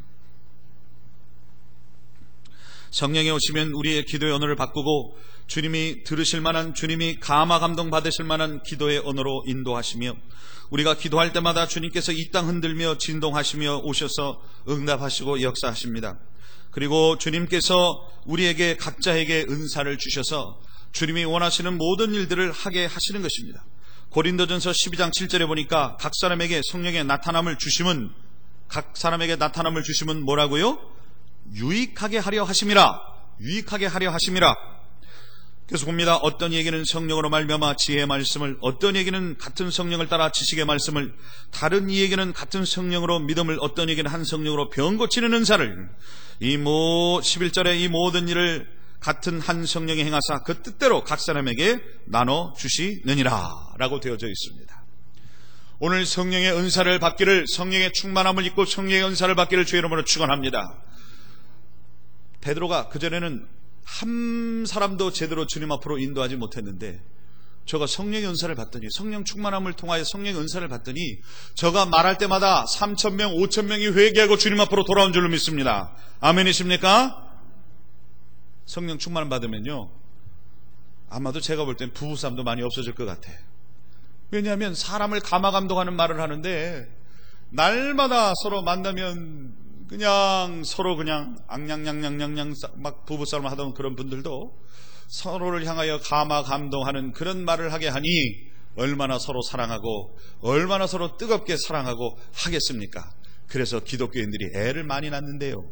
성령이 오시면 우리의 기도의 언어를 바꾸고 주님이 들으실 만한 주님이 감화 감동 받으실 만한 기도의 언어로 인도하시며 우리가 기도할 때마다 주님께서 이 땅 흔들며 진동하시며 오셔서 응답하시고 역사하십니다. 그리고 주님께서 우리에게 각자에게 은사를 주셔서 주님이 원하시는 모든 일들을 하게 하시는 것입니다. 고린도전서 십이 장 칠 절에 보니까 각 사람에게 성령의 나타남을 주심은 각 사람에게 나타남을 주심은 뭐라고요? 유익하게 하려 하심이라. 유익하게 하려 하심이라. 그래서 봅니다. 어떤 얘기는 성령으로 말미암아 지혜의 말씀을, 어떤 얘기는 같은 성령을 따라 지식의 말씀을, 다른 이에게는 같은 성령으로 믿음을, 어떤 얘기는 한 성령으로 병 고치는 은사를, 이 모 십일 절에 이 모든 일을 같은 한 성령이 행하사 그 뜻대로 각 사람에게 나눠 주시느니라 라고 되어져 있습니다. 오늘 성령의 은사를 받기를, 성령의 충만함을 입고 성령의 은사를 받기를 주의 이름으로 축원합니다. 베드로가 그전에는 한 사람도 제대로 주님 앞으로 인도하지 못했는데 저가 성령의 은사를 받더니, 성령 충만함을 통하여 성령의 은사를 받더니 저가 말할 때마다 삼천 명, 오천 명이 회개하고 주님 앞으로 돌아온 줄로 믿습니다. 아멘이십니까? 성령 충만함 받으면요 아마도 제가 볼 땐 부부싸움도 많이 없어질 것 같아. 왜냐하면 사람을 감화감동하는 말을 하는데 날마다 서로 만나면 그냥 서로 그냥 앙냥냥냥냥냥 막 부부싸움을 하던 그런 분들도 서로를 향하여 감화감동하는 그런 말을 하게 하니 얼마나 서로 사랑하고 얼마나 서로 뜨겁게 사랑하고 하겠습니까? 그래서 기독교인들이 애를 많이 낳는데요,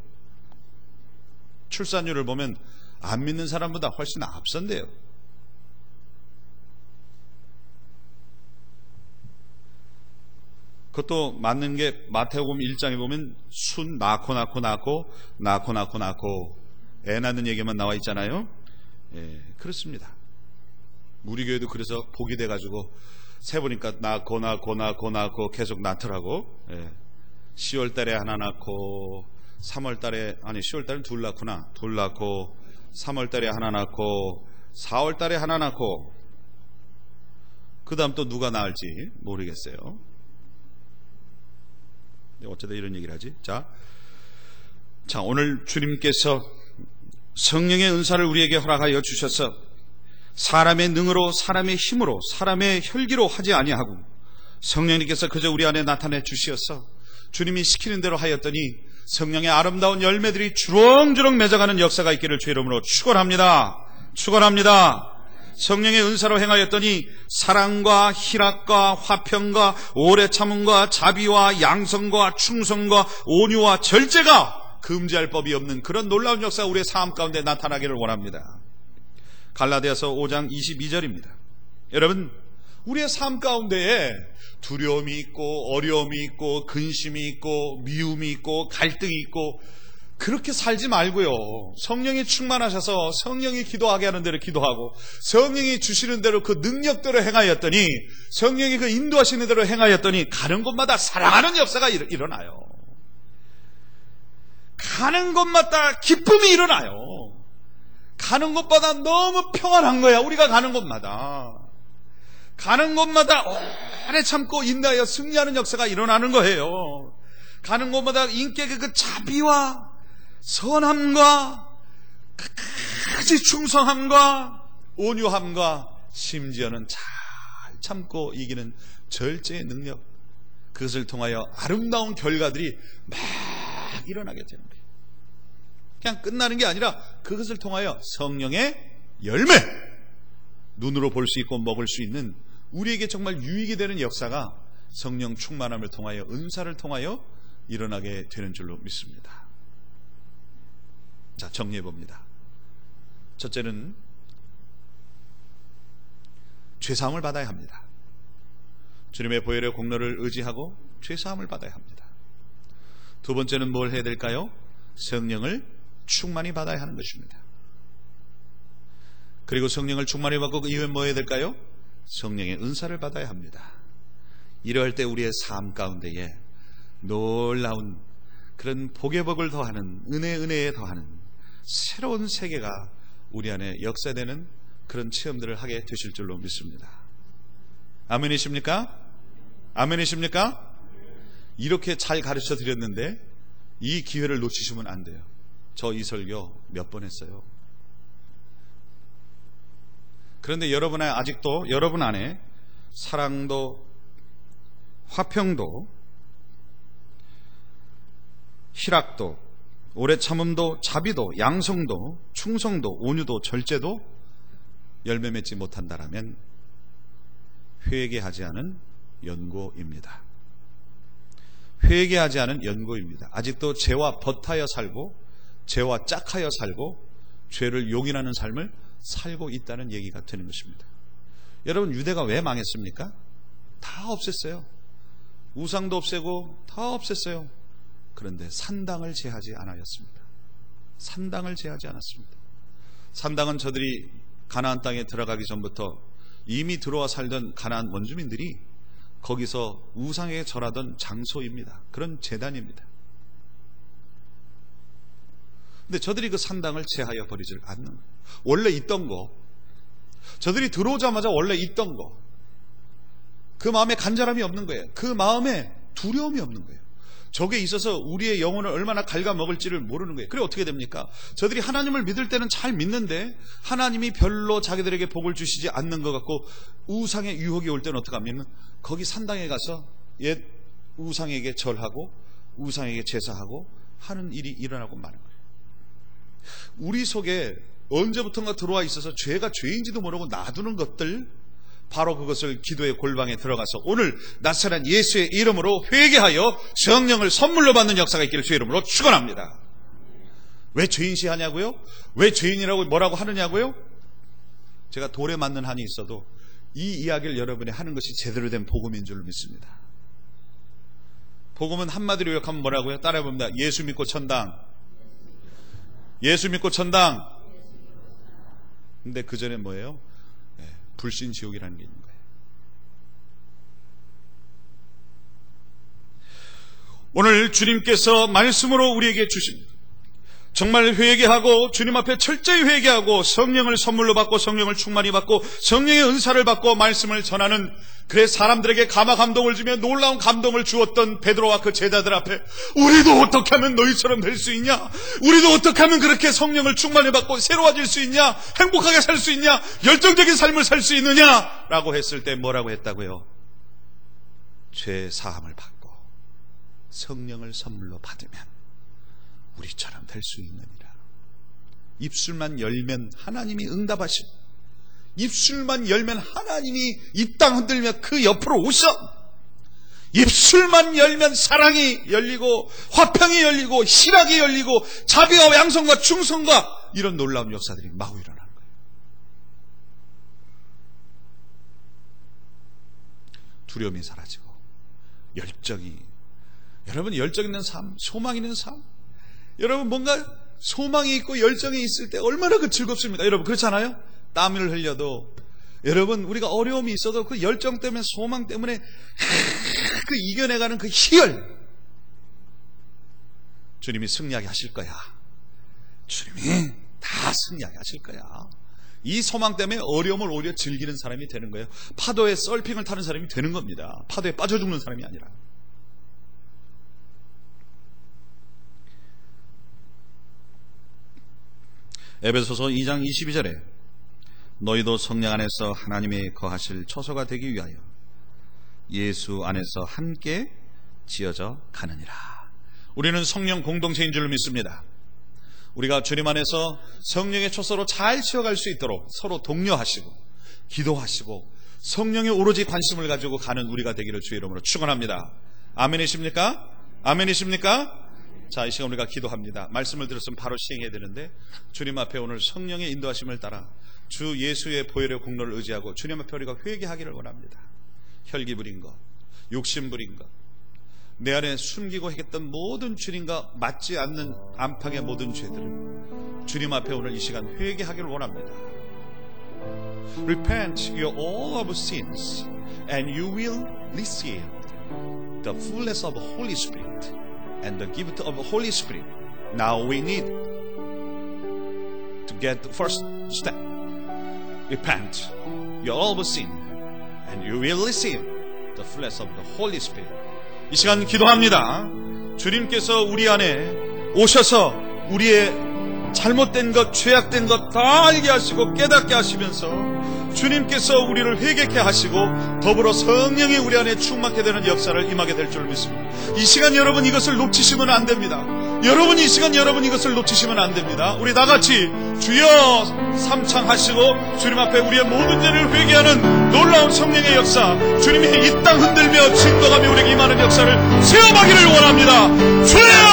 출산율을 보면 안 믿는 사람보다 훨씬 앞선대요. 그것도 맞는 게 마태복음 일 장에 보면 순 낳고 낳고 낳고 낳고 낳고 낳고 애 낳는 얘기만 나와 있잖아요. 예, 그렇습니다. 우리 교회도 그래서 복이 돼가지고 세보니까 낳고 낳고 낳고 낳고 계속 낳더라고. 예, 시월 달에 하나 낳고 삼월 달에, 아니 시월 달에 둘 낳구나. 둘 낳고 삼월 달에 하나 낳고 사월 달에 하나 낳고 그 다음 또 누가 낳을지 모르겠어요. 어쩌다 이런 얘기를 하지? 자, 자 오늘 주님께서 성령의 은사를 우리에게 허락하여 주셔서 사람의 능으로, 사람의 힘으로, 사람의 혈기로 하지 아니하고 성령님께서 그저 우리 안에 나타내 주시어서 주님이 시키는 대로 하였더니 성령의 아름다운 열매들이 주렁주렁 맺어가는 역사가 있기를 주의 이름으로 축원합니다. 축원합니다. 성령의 은사로 행하였더니 사랑과 희락과 화평과 오래 참음과 자비와 양성과 충성과 온유와 절제가 금지할 법이 없는 그런 놀라운 역사가 우리의 삶 가운데 나타나기를 원합니다. 갈라디아서 오 장 이십이 절입니다. 여러분, 우리의 삶 가운데에 두려움이 있고 어려움이 있고 근심이 있고 미움이 있고 갈등이 있고 그렇게 살지 말고요, 성령이 충만하셔서 성령이 기도하게 하는 대로 기도하고 성령이 주시는 대로 그 능력대로 행하였더니, 성령이 그 인도하시는 대로 행하였더니 가는 곳마다 사랑하는 역사가 일어나요. 가는 곳마다 기쁨이 일어나요. 가는 곳마다 너무 평안한 거야. 우리가 가는 곳마다 가는 곳마다 오래 참고 인내하여 승리하는 역사가 일어나는 거예요. 가는 곳마다 인격의 그 자비와 선함과 끝까지 충성함과 온유함과 심지어는 잘 참고 이기는 절제의 능력, 그것을 통하여 아름다운 결과들이 막 일어나게 되는 거예요. 그냥 끝나는 게 아니라 그것을 통하여 성령의 열매, 눈으로 볼 수 있고 먹을 수 있는 우리에게 정말 유익이 되는 역사가 성령 충만함을 통하여, 은사를 통하여 일어나게 되는 줄로 믿습니다. 자, 정리해 봅니다. 첫째는 죄사함을 받아야 합니다. 주님의 보혈의 공로를 의지하고 죄사함을 받아야 합니다. 두 번째는 뭘 해야 될까요? 성령을 충만히 받아야 하는 것입니다. 그리고 성령을 충만히 받고 그 이후에 뭐 해야 될까요? 성령의 은사를 받아야 합니다. 이러할 때 우리의 삶 가운데에 놀라운 그런 복의 복을 더하는, 은혜 은혜에 더하는 새로운 세계가 우리 안에 역사되는 그런 체험들을 하게 되실 줄로 믿습니다. 아멘이십니까? 아멘이십니까? 이렇게 잘 가르쳐 드렸는데 이 기회를 놓치시면 안 돼요. 저 이 설교 몇 번 했어요. 그런데 여러분 안에 아직도, 여러분 안에 사랑도 화평도 희락도 오래 참음도 자비도 양성도 충성도 온유도 절제도 열매 맺지 못한다라면 회개하지 않은 연고입니다. 회개하지 않은 연고입니다. 아직도 죄와 버타여 살고 죄와 짝하여 살고 죄를 용인하는 삶을 살고 있다는 얘기가 되는 것입니다. 여러분, 유대가 왜 망했습니까? 다 없앴어요. 우상도 없애고 다 없앴어요. 그런데 산당을 제하지 않았습니다. 산당을 제하지 않았습니다. 산당은 저들이 가나안 땅에 들어가기 전부터 이미 들어와 살던 가나안 원주민들이 거기서 우상에게 절하던 장소입니다. 그런 제단입니다. 근데 저들이 그 산당을 제하여 버리질 않는 거예요. 원래 있던 거, 저들이 들어오자마자 원래 있던 거, 그 마음에 간절함이 없는 거예요. 그 마음에 두려움이 없는 거예요. 저게 있어서 우리의 영혼을 얼마나 갉아먹을지를 모르는 거예요. 그래 어떻게 됩니까? 저들이 하나님을 믿을 때는 잘 믿는데 하나님이 별로 자기들에게 복을 주시지 않는 것 같고 우상의 유혹이 올 때는 어떻게 하면 거기 산당에 가서 옛 우상에게 절하고 우상에게 제사하고 하는 일이 일어나고 마는 거예요. 우리 속에 언제부턴가 들어와 있어서 죄가 죄인지도 모르고 놔두는 것들, 바로 그것을 기도의 골방에 들어가서 오늘 나사렛 예수의 이름으로 회개하여 성령을 선물로 받는 역사가 있기를 주의 이름으로 축원합니다. 왜 죄인시하냐고요? 왜 죄인이라고 뭐라고 하느냐고요? 제가 돌에 맞는 한이 있어도 이 이야기를 여러분이 하는 것이 제대로 된 복음인 줄 믿습니다. 복음은 한마디로 요약하면 뭐라고요? 따라해봅니다. 예수 믿고 천당. 예수 믿고 천당. 근데 그 전에 뭐예요? 불신지옥이라는 게 있는 거예요. 오늘 주님께서 말씀으로 우리에게 주신, 정말 회개하고 주님 앞에 철저히 회개하고 성령을 선물로 받고 성령을 충만히 받고 성령의 은사를 받고 말씀을 전하는, 그래 사람들에게 감화 감동을 주며 놀라운 감동을 주었던 베드로와 그 제자들 앞에 우리도 어떻게 하면 너희처럼 될 수 있냐? 우리도 어떻게 하면 그렇게 성령을 충만히 받고 새로워질 수 있냐? 행복하게 살 수 있냐? 열정적인 삶을 살 수 있느냐? 라고 했을 때 뭐라고 했다고요? 죄 사함을 받고 성령을 선물로 받으면 우리처럼 될 수 있느니라. 입술만 열면 하나님이 응답하신, 입술만 열면 하나님이 이 땅 흔들며 그 옆으로 오셔. 입술만 열면 사랑이 열리고 화평이 열리고 희락이 열리고 자비와 양성과 충성과 이런 놀라운 역사들이 마구 일어나는 거예요. 두려움이 사라지고 열정이, 여러분 열정 있는 삶, 소망 있는 삶, 여러분 뭔가 소망이 있고 열정이 있을 때 얼마나 그 즐겁습니다. 여러분 그렇잖아요? 땀을 흘려도, 여러분 우리가 어려움이 있어도 그 열정 때문에, 소망 때문에 그 이겨내가는 그 희열, 주님이 승리하게 하실 거야. 주님이 다 승리하게 하실 거야. 이 소망 때문에 어려움을 오히려 즐기는 사람이 되는 거예요. 파도에 서핑을 타는 사람이 되는 겁니다. 파도에 빠져 죽는 사람이 아니라. 에베소서 이 장 이십이 절에 너희도 성령 안에서 하나님의 거하실 처소가 되기 위하여 예수 안에서 함께 지어져 가느니라. 우리는 성령 공동체인 줄 믿습니다. 우리가 주님 안에서 성령의 처소로 잘 지어갈 수 있도록 서로 독려하시고 기도하시고 성령에 오로지 관심을 가지고 가는 우리가 되기를 주의 이름으로 축원합니다. 아멘이십니까? 아멘이십니까? 자, 이 시간 우리가 기도합니다. 말씀을 들었으면 바로 시행해야 되는데, 주님 앞에 오늘 성령의 인도하심을 따라 주 예수의 보혈의 공로를 의지하고 주님 앞에 우리가 회개하기를 원합니다. 혈기 부린 것, 욕심 부린 것, 내 안에 숨기고 했던 모든 주님과 맞지 않는 안팎의 모든 죄들을 주님 앞에 오늘 이 시간 회개하기를 원합니다. Repent your all of sins and you will receive the fullness of the Holy Spirit and the gift of the Holy Spirit. Now we need to get the first step. Repent your all of sin and you will receive the fullness of the Holy Spirit. 이 시간 기도합니다. 주님께서 우리 안에 오셔서 우리의 잘못된 것, 죄악된 것 다 알게 하시고 깨닫게 하시면서 주님께서 우리를 회개케 하시고 더불어 성령이 우리 안에 충만케 되는 역사를 임하게 될 줄 믿습니다. 이 시간 여러분 이것을 놓치시면 안 됩니다. 여러분 이 시간 여러분 이것을 놓치시면 안 됩니다. 우리 다같이 주여 삼창하시고 주님 앞에 우리의 모든 죄를 회개하는 놀라운 성령의 역사, 주님이 이 땅 흔들며 진동하며 우리에게 임하는 역사를 체험하기를 원합니다. 주여!